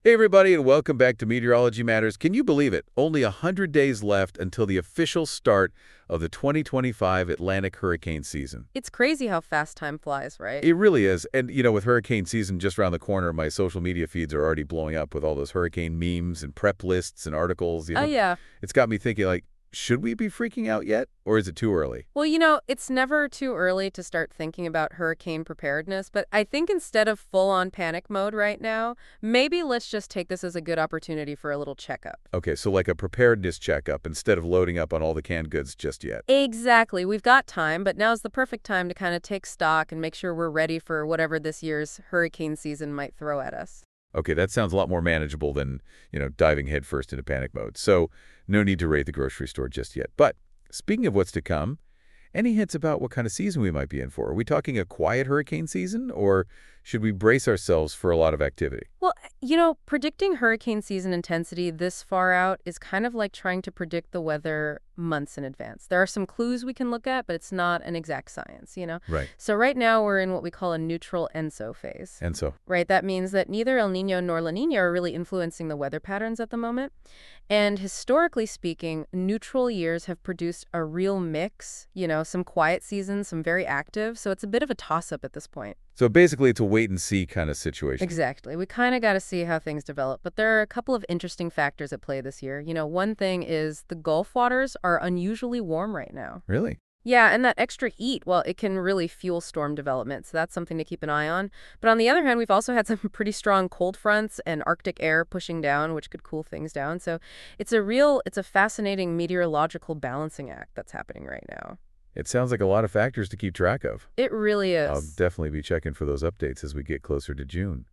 Hey everybody, and welcome back to Meteorology Matters. Can you believe it? Only 100 days left until the official start of the 2025 Atlantic hurricane season. It's crazy how fast time flies, right? It really is. And, with hurricane season just around the corner, my social media feeds are already blowing up with all those hurricane memes and prep lists and articles. Oh, yeah. It's got me thinking, like, should we be freaking out yet? Or is it too early? Well, it's never too early to start thinking about hurricane preparedness, but I think instead of full-on panic mode right now, maybe let's just take this as a good opportunity for a little checkup. Okay, so like a preparedness checkup instead of loading up on all the canned goods just yet. Exactly. We've got time, but now's the perfect time to kind of take stock and make sure we're ready for whatever this year's hurricane season might throw at us. Okay, that sounds a lot more manageable than, diving headfirst into panic mode. So no need to raid the grocery store just yet. But speaking of what's to come, any hints about what kind of season we might be in for? Are we talking a quiet hurricane season, or should we brace ourselves for a lot of activity? Well, predicting hurricane season intensity this far out is kind of like trying to predict the weather months in advance. There are some clues we can look at, but it's not an exact science. Right. So right now we're in what we call a neutral ENSO phase. And so, Right, that means that neither El Nino nor La Nina are really influencing the weather patterns at the moment. And historically speaking, neutral years have produced a real mix, some quiet seasons, some very active. So it's a bit of a toss-up at this point. so basically it's a wait-and-see kind of situation. Exactly. We kind of got to see how things develop. But there are a couple of interesting factors at play this year. One thing is the Gulf waters are unusually warm right now. Really? Yeah, and that extra heat, well, it can really fuel storm development, so that's something to keep an eye on. But on the other hand, we've also had some pretty strong cold fronts and Arctic air pushing down, which could cool things down. So it's a fascinating meteorological balancing act that's happening right now. It sounds like a lot of factors to keep track of. It really I'll is. definitely be checking for those updates as we get closer to June.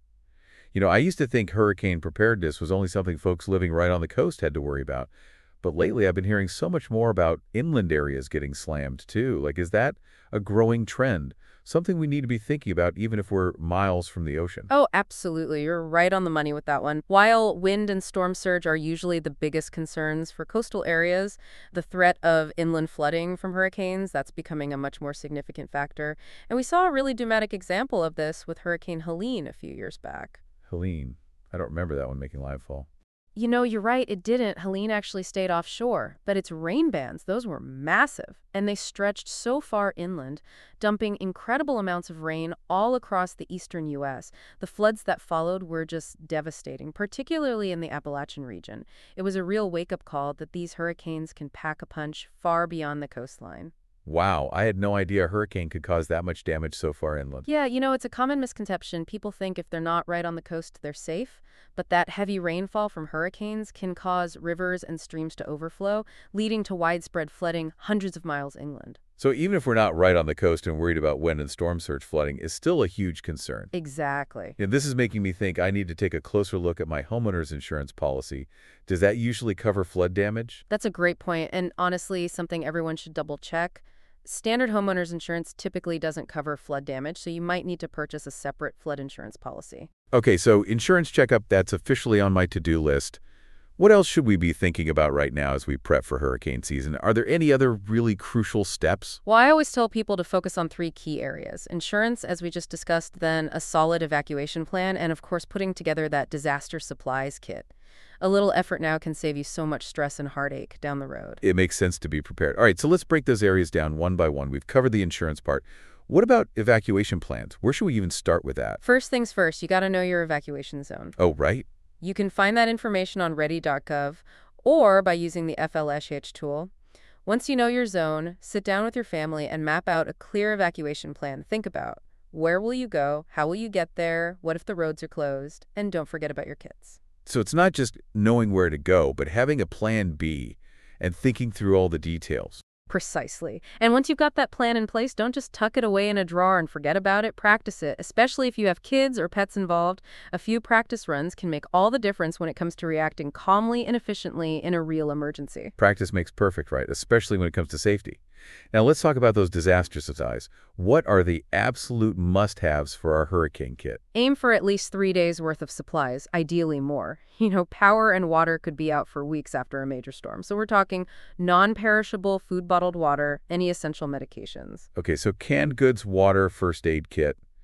I used to think hurricane preparedness was only something folks living right on the coast had to worry about. But lately, I've been hearing so much more about inland areas getting slammed, too. Like, is that a growing trend? Something we need to be thinking about even if we're miles from the ocean. Oh, absolutely. You're right on the money with that one. While wind and storm surge are usually the biggest concerns for coastal areas, the threat of inland flooding from hurricanes, that's becoming a much more significant factor. And we saw a really dramatic example of this with Hurricane Helene a few years back. Helene. I don't remember that one making landfall. You're right, it didn't. Helene actually stayed offshore, but its rain bands, those were massive, and they stretched so far inland, dumping incredible amounts of rain all across the eastern U.S. The floods that followed were just devastating, particularly in the Appalachian region. It was a real wake-up call that these hurricanes can pack a punch far beyond the coastline. Wow, I had no idea a hurricane could cause that much damage so far inland. Yeah, it's a common misconception. People think if they're not right on the coast, they're safe. But that heavy rainfall from hurricanes can cause rivers and streams to overflow, leading to widespread flooding hundreds of miles inland. So even if we're not right on the coast and worried about wind and storm surge flooding is still a huge concern. Exactly. This is making me think I need to take a closer look at my homeowner's insurance policy. Does that usually cover flood damage? That's a great point, and honestly, something everyone should double check. Standard homeowners insurance typically doesn't cover flood damage, so you might need to purchase a separate flood insurance policy. Okay, so insurance checkup, that's officially on my to-do list. What else should we be thinking about right now as we prep for hurricane season? Are there any other really crucial steps? Well, I always tell people to focus on three key areas. Insurance, as we just discussed, then a solid evacuation plan, and of course putting together that disaster supplies kit. A little effort now can save you so much stress and heartache down the road. It makes sense to be prepared. All right, so let's break those areas down one by one. We've covered the insurance part. What about evacuation plans? Where should we even start with that? First things first, you got to know your evacuation zone. Oh, right. You can find that information on ready.gov or by using the FLSH tool. Once you know your zone, sit down with your family and map out a clear evacuation plan. Think about where will you go, how will you get there, what if the roads are closed, and don't forget about your kids. So it's not just knowing where to go, but having a plan B and thinking through all the details. Precisely. And once you've got that plan in place, don't just tuck it away in a drawer and forget about it. Practice it, especially if you have kids or pets involved. A few practice runs can make all the difference when it comes to reacting calmly and efficiently in a real emergency. Practice makes perfect, right? Especially when it comes to safety. Now let's talk about those disaster supplies. What are the absolute must-haves for our hurricane kit? Aim for at least 3 days worth of supplies, ideally more. Power and water could be out for weeks after a major storm. So we're talking non-perishable food bottled water, any essential medications. Okay, so canned goods, water, first aid kit.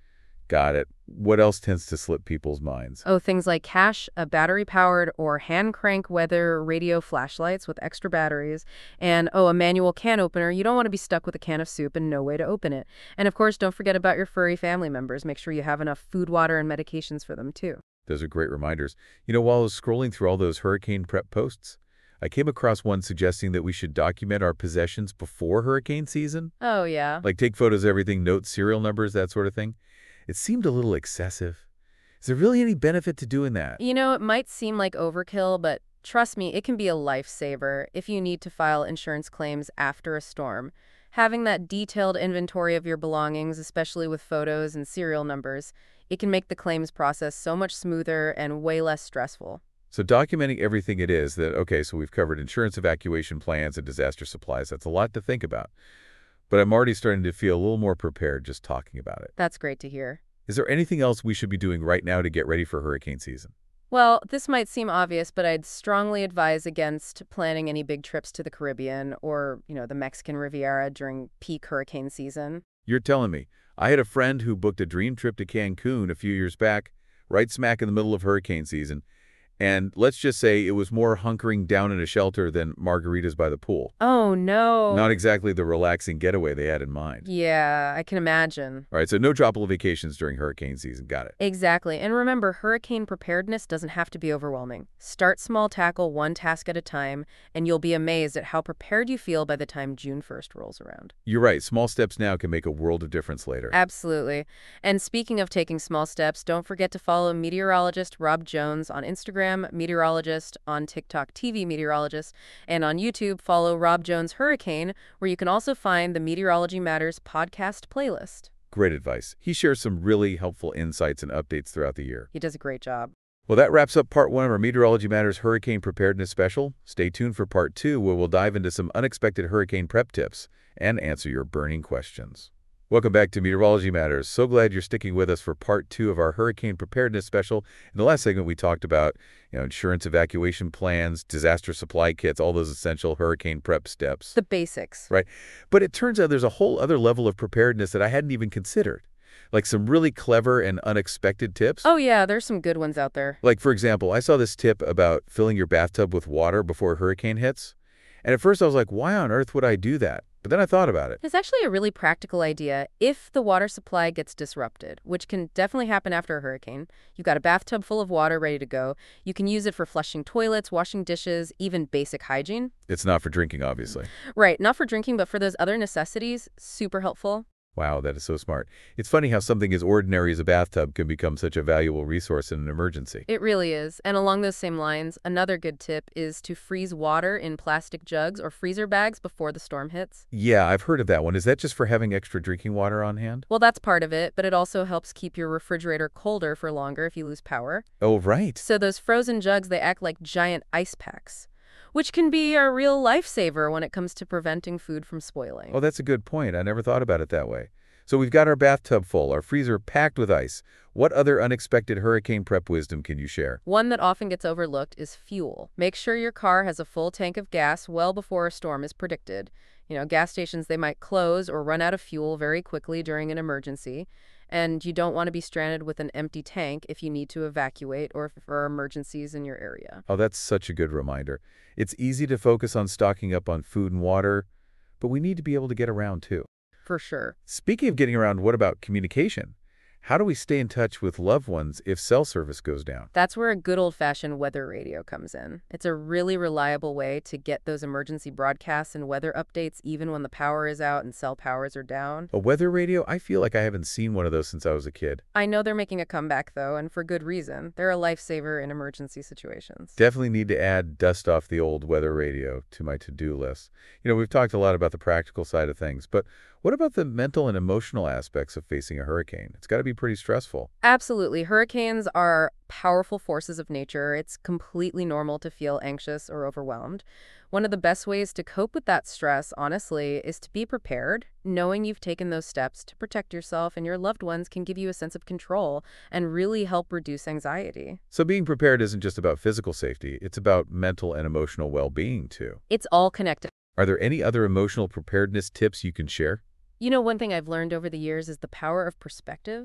Got it. What else tends to slip people's minds? Oh, things like cache, a battery-powered or hand-crank weather radio flashlights with extra batteries, and, oh, a manual can opener. You don't want to be stuck with a can of soup and no way to open it. And, of course, don't forget about your furry family members. Make sure you have enough food, water, and medications for them, too. Those are great reminders. While I was scrolling through all those hurricane prep posts, I came across one suggesting that we should document our possessions before hurricane season. Oh, yeah. Like take photos of everything, note serial numbers, that sort of thing. It seemed a little excessive. Is there really any benefit to doing that? It might seem like overkill, but trust me, it can be a lifesaver if you need to file insurance claims after a storm. Having that detailed inventory of your belongings, especially with photos and serial numbers, it can make the claims process so much smoother and way less stressful. So documenting everything it is that, okay, so we've covered insurance evacuation plans and disaster supplies. That's a lot to think about. But I'm already starting to feel a little more prepared just talking about it. That's great to hear. Is there anything else we should be doing right now to get ready for hurricane season? Well, this might seem obvious, but I'd strongly advise against planning any big trips to the Caribbean or, the Mexican Riviera during peak hurricane season. You're telling me. I had a friend who booked a dream trip to Cancun a few years back, right smack in the middle of hurricane season. And let's just say it was more hunkering down in a shelter than margaritas by the pool. Oh, no. Not exactly the relaxing getaway they had in mind. Yeah, I can imagine. All right, so no tropical vacations during hurricane season. Got it. Exactly. And remember, hurricane preparedness doesn't have to be overwhelming. Start small, tackle one task at a time, and you'll be amazed at how prepared you feel by the time June 1st rolls around. You're right. Small steps now can make a world of difference later. Absolutely. And speaking of taking small steps, don't forget to follow meteorologist Rob Jones on Instagram, meteorologist, on TikTok, TV meteorologist, and on YouTube, follow Rob Jones Hurricane, where you can also find the Meteorology Matters podcast playlist. Great advice. He shares some really helpful insights and updates throughout the year. He does a great job. Well, that wraps up part 1 of our Meteorology Matters Hurricane Preparedness Special. Stay tuned for part 2, where we'll dive into some unexpected hurricane prep tips and answer your burning questions. Welcome back to Meteorology Matters. So glad you're sticking with us for part 2 of our Hurricane Preparedness Special. In the last segment, we talked about insurance evacuation plans, disaster supply kits, all those essential hurricane prep steps. The basics. Right. But it turns out there's a whole other level of preparedness that I hadn't even considered. Like some really clever and unexpected tips. Oh, yeah, there's some good ones out there. Like, for example, I saw this tip about filling your bathtub with water before a hurricane hits. And at first I was like, why on earth would I do that? But then I thought about it. It's actually a really practical idea if the water supply gets disrupted, which can definitely happen after a hurricane. You've got a bathtub full of water ready to go. You can use it for flushing toilets, washing dishes, even basic hygiene. It's not for drinking, obviously. Right, not for drinking, but for those other necessities. Super helpful. Wow, that is so smart. It's funny how something as ordinary as a bathtub can become such a valuable resource in an emergency. It really is. And along those same lines, another good tip is to freeze water in plastic jugs or freezer bags before the storm hits. Yeah, I've heard of that one. Is that just for having extra drinking water on hand? Well, that's part of it, but it also helps keep your refrigerator colder for longer if you lose power. Oh, right. So those frozen jugs, they act like giant ice packs, which can be a real lifesaver when it comes to preventing food from spoiling. Oh, that's a good point. I never thought about it that way. So we've got our bathtub full, our freezer packed with ice. What other unexpected hurricane prep wisdom can you share? One that often gets overlooked is fuel. Make sure your car has a full tank of gas well before a storm is predicted. Gas stations, they might close or run out of fuel very quickly during an emergency. And you don't want to be stranded with an empty tank if you need to evacuate or if there are emergencies in your area. Oh, that's such a good reminder. It's easy to focus on stocking up on food and water, but we need to be able to get around too. For sure. Speaking of getting around, what about communication? How do we stay in touch with loved ones if cell service goes down? That's where a good old-fashioned weather radio comes in. It's a really reliable way to get those emergency broadcasts and weather updates even when the power is out and cell powers are down. A weather radio? I feel like I haven't seen one of those since I was a kid. I know they're making a comeback, though, and for good reason. They're a lifesaver in emergency situations. Definitely need to add dust off the old weather radio to my to-do list. We've talked a lot about the practical side of things, but what about the mental and emotional aspects of facing a hurricane? It's got to be pretty stressful. Absolutely. Hurricanes are powerful forces of nature. It's completely normal to feel anxious or overwhelmed. One of the best ways to cope with that stress, honestly, is to be prepared. Knowing you've taken those steps to protect yourself and your loved ones can give you a sense of control and really help reduce anxiety. So being prepared isn't just about physical safety. It's about mental and emotional well-being, too. It's all connected. Are there any other emotional preparedness tips you can share? One thing I've learned over the years is the power of perspective.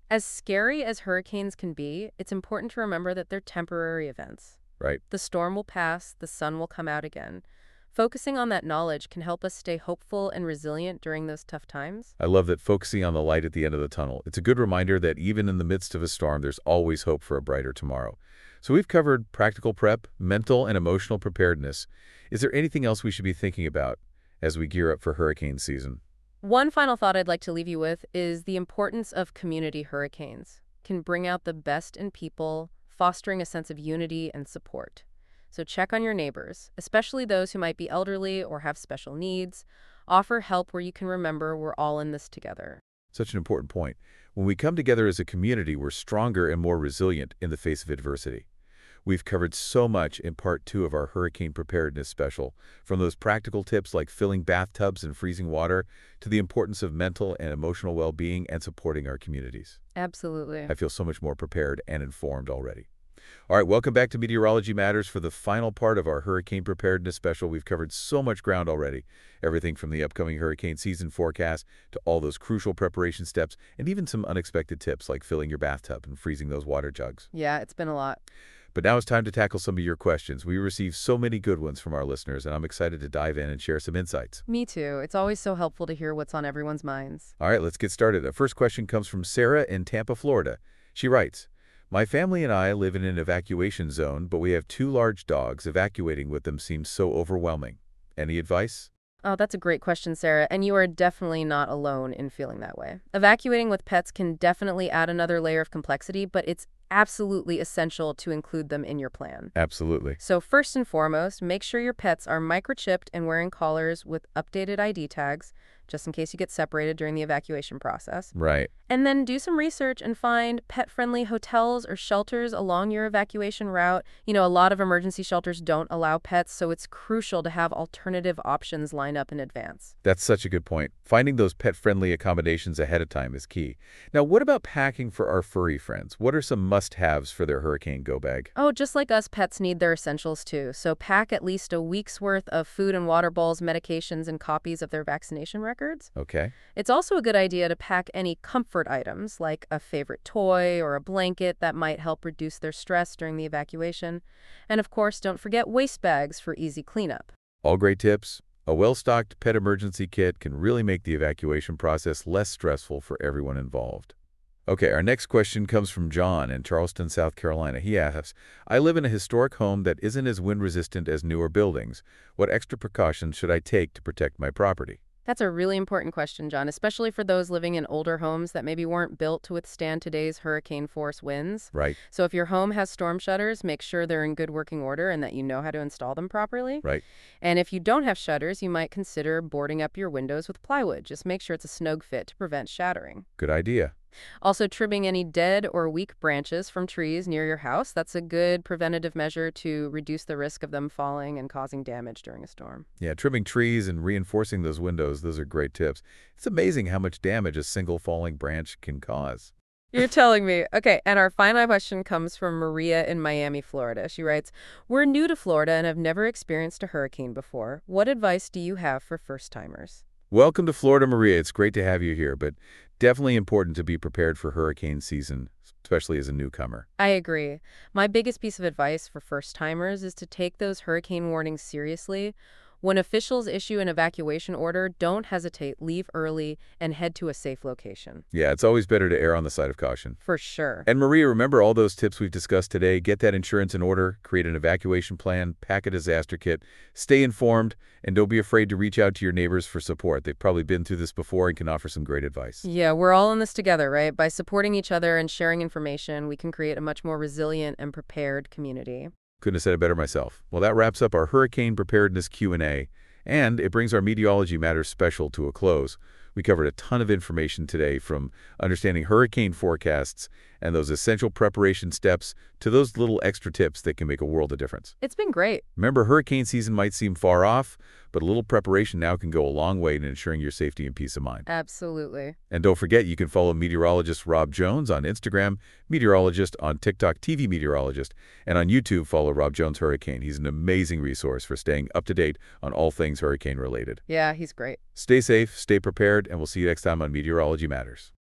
As scary as hurricanes can be, it's important to remember that they're temporary events. Right. The storm will pass, the sun will come out again. Focusing on that knowledge can help us stay hopeful and resilient during those tough times. I love that focusing on the light at the end of the tunnel. It's a good reminder that even in the midst of a storm, there's always hope for a brighter tomorrow. So we've covered practical prep, mental and emotional preparedness. Is there anything else we should be thinking about as we gear up for hurricane season? One final thought I'd like to leave you with is the importance of community hurricanes can bring out the best in people, fostering a sense of unity and support. So check on your neighbors, especially those who might be elderly or have special needs. Offer help where you can remember we're all in this together. Such an important point. When we come together as a community, we're stronger and more resilient in the face of adversity. We've covered so much in part 2 of our hurricane preparedness special, from those practical tips like filling bathtubs in freezing water to the importance of mental and emotional well-being and supporting our communities. Absolutely. I feel so much more prepared and informed already. All right, welcome back to Meteorology Matters for the final part of our hurricane preparedness special. We've covered so much ground already, everything from the upcoming hurricane season forecast to all those crucial preparation steps and even some unexpected tips like filling your bathtub and freezing those water jugs. Yeah, it's been a lot. But now it's time to tackle some of your questions. We received so many good ones from our listeners, and I'm excited to dive in and share some insights. Me too. It's always so helpful to hear what's on everyone's minds. All right, let's get started. The first question comes from Sarah in Tampa, Florida. She writes, "My family and I live in an evacuation zone, but we have 2 large dogs. Evacuating with them seems so overwhelming. Any advice?" Oh, that's a great question, Sarah, and you are definitely not alone in feeling that way. Evacuating with pets can definitely add another layer of complexity, but it's absolutely essential to include them in your plan. Absolutely. So first and foremost, make sure your pets are microchipped and wearing collars with updated ID tags, just in case you get separated during the evacuation process. Right. And then do some research and find pet-friendly hotels or shelters along your evacuation route. You know, a lot of emergency shelters don't allow pets, so it's crucial to have alternative options lined up in advance. That's such a good point. Finding those pet-friendly accommodations ahead of time is key. Now, what about packing for our furry friends? What are some must-haves for their hurricane go-bag? Oh, just like us, pets need their essentials too. So pack at least a week's worth of food and water bowls, medications, and copies of their vaccination records. Okay. It's also a good idea to pack any comfort items like a favorite toy or a blanket that might help reduce their stress during the evacuation. And of course, don't forget waste bags for easy cleanup. All great tips. A well-stocked pet emergency kit can really make the evacuation process less stressful for everyone involved. Okay, our next question comes from John in Charleston, South Carolina. He asks, "I live in a historic home that isn't as wind-resistant as newer buildings. What extra precautions should I take to protect my property?" That's a really important question, John, especially for those living in older homes that maybe weren't built to withstand today's hurricane force winds. Right. So if your home has storm shutters, make sure they're in good working order and that you know how to install them properly. Right. And if you don't have shutters, you might consider boarding up your windows with plywood. Just make sure it's a snug fit to prevent shattering. Good idea. Also, trimming any dead or weak branches from trees near your house, that's a good preventative measure to reduce the risk of them falling and causing damage during a storm. Yeah, trimming trees and reinforcing those windows, those are great tips. It's amazing how much damage a single falling branch can cause. You're telling me. Okay, and our final question comes from Maria in Miami, Florida. She writes, "We're new to Florida and have never experienced a hurricane before. What advice do you have for first-timers?" Welcome to Florida, Maria. It's great to have you here, but definitely important to be prepared for hurricane season, especially as a newcomer. I agree. My biggest piece of advice for first-timers is to take those hurricane warnings seriously. When officials issue an evacuation order, don't hesitate, leave early, and head to a safe location. Yeah, it's always better to err on the side of caution. For sure. And Maria, remember all those tips we've discussed today. Get that insurance in order, create an evacuation plan, pack a disaster kit, stay informed, and don't be afraid to reach out to your neighbors for support. They've probably been through this before and can offer some great advice. Yeah, we're all in this together, right? By supporting each other and sharing information, we can create a much more resilient and prepared community. Couldn't have said it better myself. Well, that wraps up our hurricane preparedness Q&A, and it brings our Meteorology Matters special to a close. We covered a ton of information today, from understanding hurricane forecasts and those essential preparation steps to those little extra tips that can make a world of difference. It's been great. Remember, hurricane season might seem far off, but a little preparation now can go a long way in ensuring your safety and peace of mind. Absolutely. And don't forget, you can follow meteorologist Rob Jones on Instagram, meteorologist on TikTok, TV Meteorologist, and on YouTube, follow Rob Jones Hurricane. He's an amazing resource for staying up to date on all things hurricane related. Yeah, he's great. Stay safe, stay prepared, and we'll see you next time on Meteorology Matters.